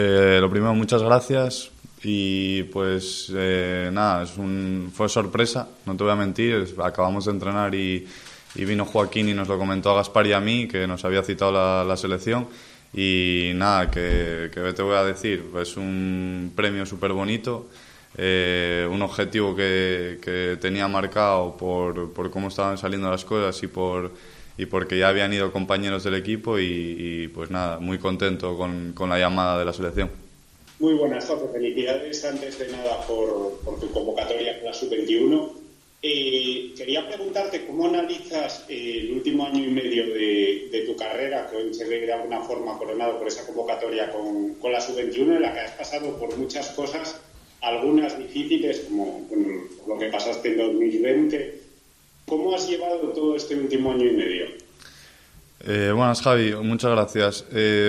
Lo primero, muchas gracias y pues nada, fue sorpresa, no te voy a mentir, acabamos de entrenar y vino Joaquín y nos lo comentó a Gaspar y a mí, que nos había citado la selección y nada, que te voy a decir, pues un premio súper bonito, un objetivo que tenía marcado por cómo estaban saliendo las cosas y porque ya habían ido compañeros del equipo y pues nada, muy contento con la llamada de la selección. Muy buenas, José. Felicidades antes de nada por tu convocatoria con la Sub-21. Quería preguntarte cómo analizas el último año y medio de tu carrera, que hoy se ve de alguna forma coronado por esa convocatoria con la Sub-21, en la que has pasado por muchas cosas, algunas difíciles, como lo que pasaste en 2020. ¿Cómo has llevado todo este último año y medio? Buenas, Javi, muchas gracias.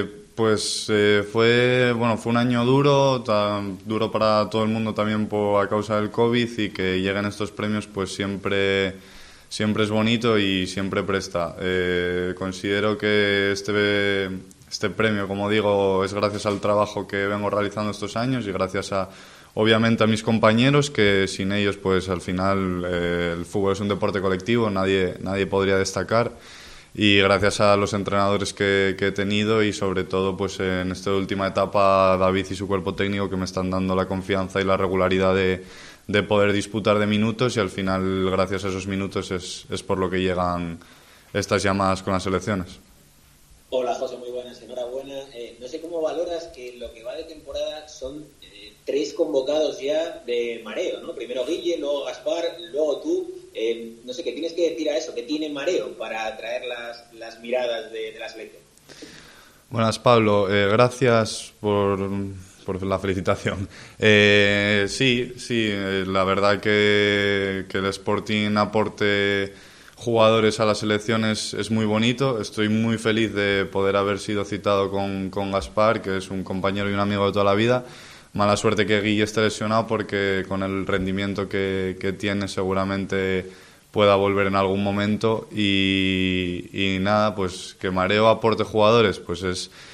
Fue un año duro para todo el mundo también a causa del COVID, y que lleguen estos premios pues siempre es bonito y siempre presta. Considero que este premio, como digo, es gracias al trabajo que vengo realizando estos años y gracias obviamente a mis compañeros, que sin ellos pues al final el fútbol es un deporte colectivo, nadie podría destacar, y gracias a los entrenadores que he tenido y sobre todo pues en esta última etapa David y su cuerpo técnico, que me están dando la confianza y la regularidad de poder disputar de minutos, y al final gracias a esos minutos es por lo que llegan estas llamadas con las selecciones. Hola José, muy buenas, enhorabuena. No sé cómo valoras que lo que va de temporada son 3 convocados ya de mareo, ¿no? Primero Guille, luego Gaspar, luego tú. No sé, ¿qué tienes que decir a eso? ¿Qué tiene mareo para atraer las miradas de la selección? Buenas, Pablo. Gracias por la felicitación. Sí, la verdad que el Sporting aporte jugadores a las selecciones es muy bonito. Estoy muy feliz de poder haber sido citado con Gaspar, que es un compañero y un amigo de toda la vida. Mala suerte que Guille esté lesionado, porque con el rendimiento que tiene seguramente pueda volver en algún momento, y nada, pues que mareo aporte jugadores, pues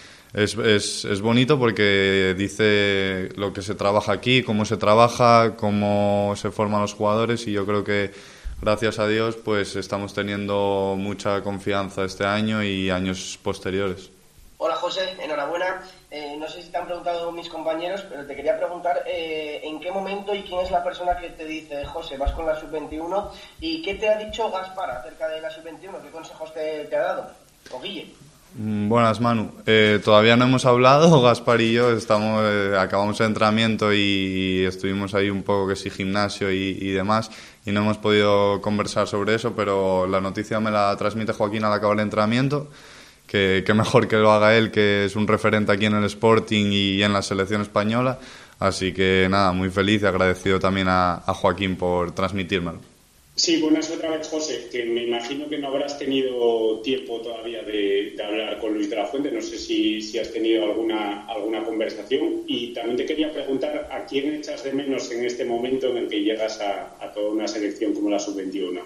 es bonito, porque dice lo que se trabaja aquí, cómo se trabaja, cómo se forman los jugadores, y yo creo que gracias a Dios pues estamos teniendo mucha confianza este año y años posteriores. Hola José, enhorabuena. No sé si te han preguntado mis compañeros, pero te quería preguntar en qué momento y quién es la persona que te dice: José, vas con la Sub-21, y qué te ha dicho Gaspar acerca de la Sub-21, qué consejos te ha dado, o Guille. Buenas, Manu. Todavía no hemos hablado, Gaspar y yo acabamos el entrenamiento y estuvimos ahí un poco, que sí, gimnasio y demás, y no hemos podido conversar sobre eso, pero la noticia me la transmite Joaquín al acabar el entrenamiento. Que mejor que lo haga él, que es un referente aquí en el Sporting y en la selección española. Así que nada, muy feliz y agradecido también a Joaquín por transmitírmelo. Sí, buenas otra vez, José, que me imagino que no habrás tenido tiempo todavía de hablar con Luis de la Fuente. No sé si has tenido alguna conversación. Y también te quería preguntar, ¿a quién echas de menos en este momento en el que llegas a toda una selección como la Sub-21?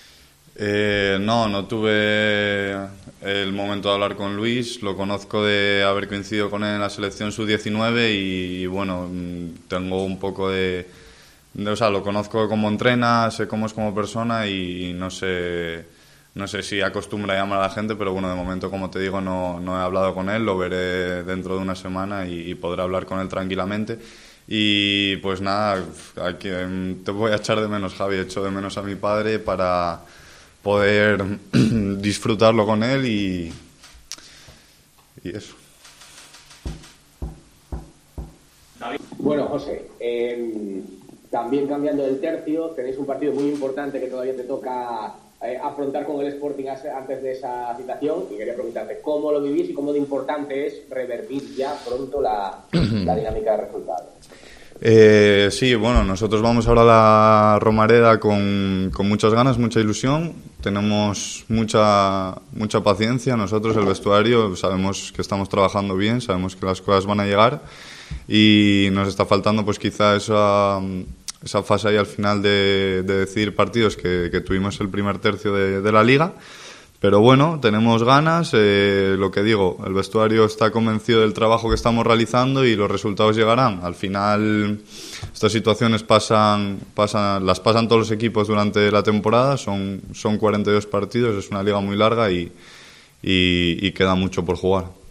No tuve el momento de hablar con Luis. Lo conozco de haber coincidido con él en la selección sub-19 y bueno, tengo un poco lo conozco cómo entrena, sé cómo es como persona y no sé si acostumbra a llamar a la gente, pero bueno, de momento, como te digo, no he hablado con él. Lo veré dentro de una semana y podré hablar con él tranquilamente. Y pues nada, aquí te voy a echar de menos, Javi. Echo de menos a mi padre para poder disfrutarlo con él y eso. Bueno, José, también cambiando del tercio, tenéis un partido muy importante que todavía te toca afrontar con el Sporting antes de esa citación, y quería preguntarte cómo lo vivís y cómo de importante es revertir ya pronto la dinámica de resultados. Sí, bueno, nosotros vamos ahora a la Romareda con muchas ganas, mucha ilusión. Tenemos mucha paciencia. Nosotros, el vestuario, sabemos que estamos trabajando bien, sabemos que las cosas van a llegar y nos está faltando pues quizá esa fase ahí al final de decidir partidos que tuvimos el primer tercio de la Liga. Pero bueno, tenemos ganas, lo que digo, el vestuario está convencido del trabajo que estamos realizando y los resultados llegarán. Al final, estas situaciones las pasan todos los equipos durante la temporada, son 42 partidos, es una liga muy larga y queda mucho por jugar.